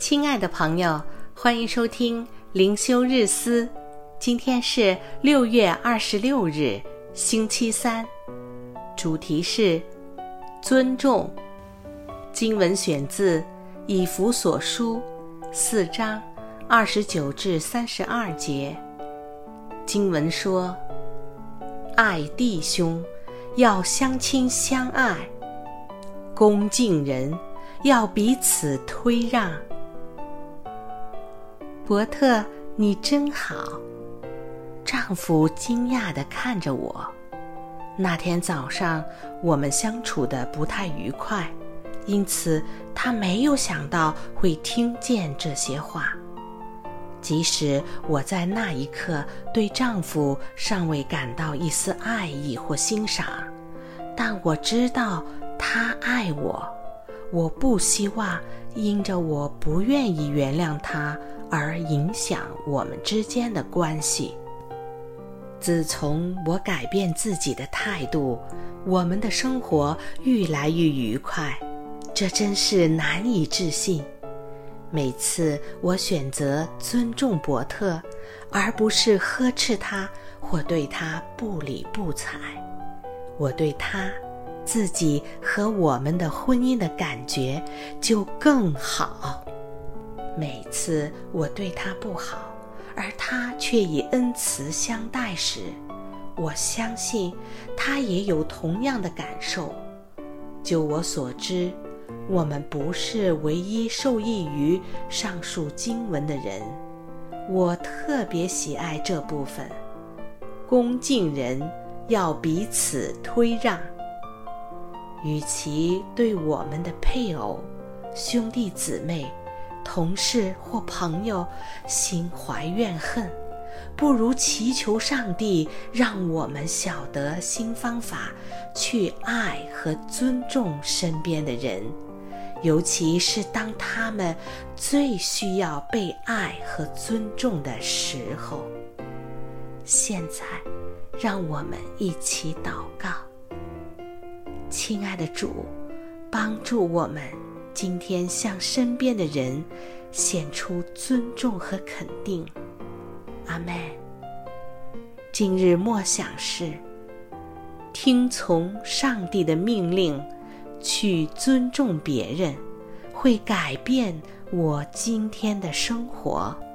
亲爱的朋友，欢迎收听灵修日思。今天是6月26日，星期三，主题是尊重。经文选自以弗所书4章29至32节。经文说，爱弟兄要相亲相爱，恭敬人要彼此推让。伯特，你真好。丈夫惊讶地看着我。那天早上我们相处得不太愉快，因此他没有想到会听见这些话。即使我在那一刻对丈夫尚未感到一丝爱意或欣赏，但我知道他爱我。我不希望因着我不愿意原谅他而影响我们之间的关系。自从我改变自己的态度，我们的生活越来越愉快，这真是难以置信。每次我选择尊重伯特，而不是呵斥他或对他不理不睬，我对他自己和我们的婚姻的感觉就更好。每次我对他不好，而他却以恩慈相待时，我相信他也有同样的感受。就我所知，我们不是唯一受益于上述经文的人。我特别喜爱这部分，恭敬人要彼此推让。与其对我们的配偶、兄弟姊妹、同事或朋友心怀怨恨，不如祈求上帝让我们晓得新方法去爱和尊重身边的人，尤其是当他们最需要被爱和尊重的时候。现在让我们一起祷告。亲爱的主，帮助我们今天向身边的人显出尊重和肯定。阿们。今日默想是，听从上帝的命令，去尊重别人，会改变我今天的生活。